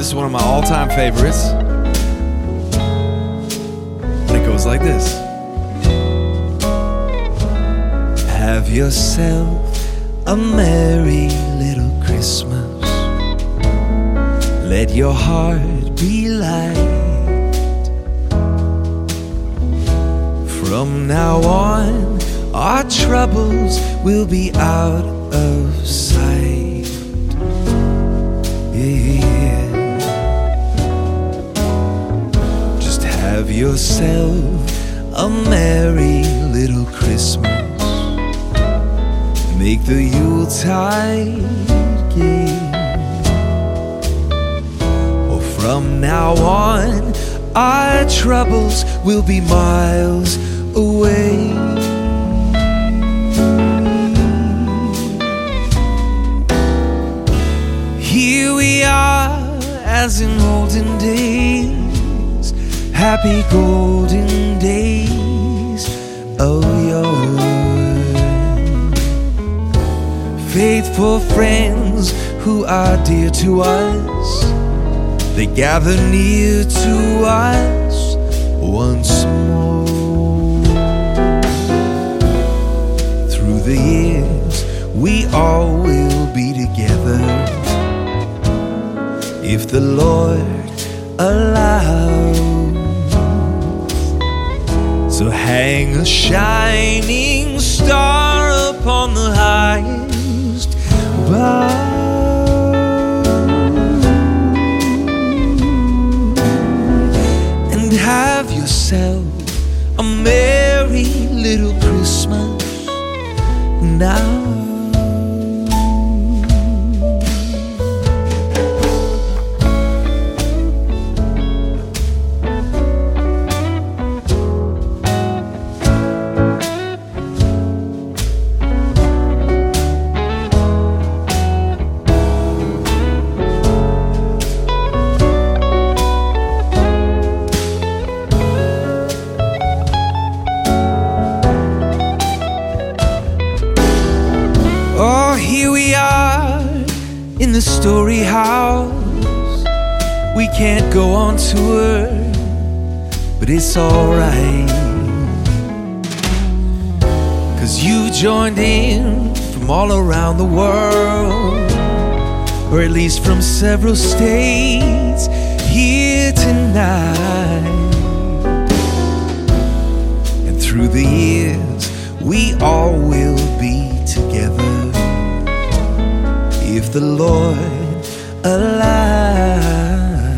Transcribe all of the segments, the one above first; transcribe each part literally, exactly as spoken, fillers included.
is one of my all-time favorites. And it goes like this. Have yourself a merry little Christmas. Let your heart be light. From now on, our troubles will be out of sight. Yeah. Just have yourself a merry little Christmas. Make the Yuletide gay. Oh, from now on, our troubles will be miles away. Here we are, as in olden days, happy golden days of yore. Faithful friends who are dear to us, they gather near to us once more. Through the years, we all will be together, if the Lord allows. So hang a shining star upon the highest bough, and have yourself a merry little Christmas now. Oh, here we are in the story house. We can't go on tour, but it's alright, 'cause you joined in from all around the world, or at least from several states here tonight. And through the years, we all will be together, if the Lord allows.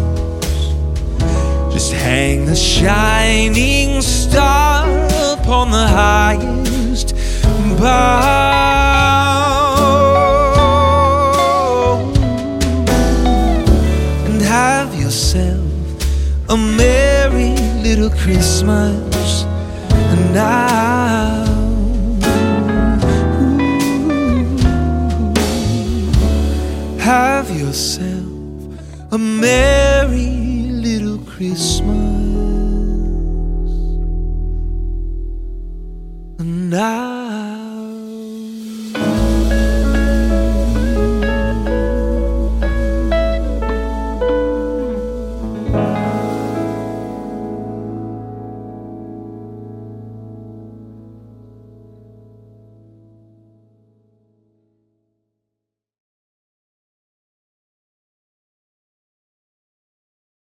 Just hang a shining star upon the highest bough, and have yourself a merry little Christmas now. Have yourself a merry little Christmas now.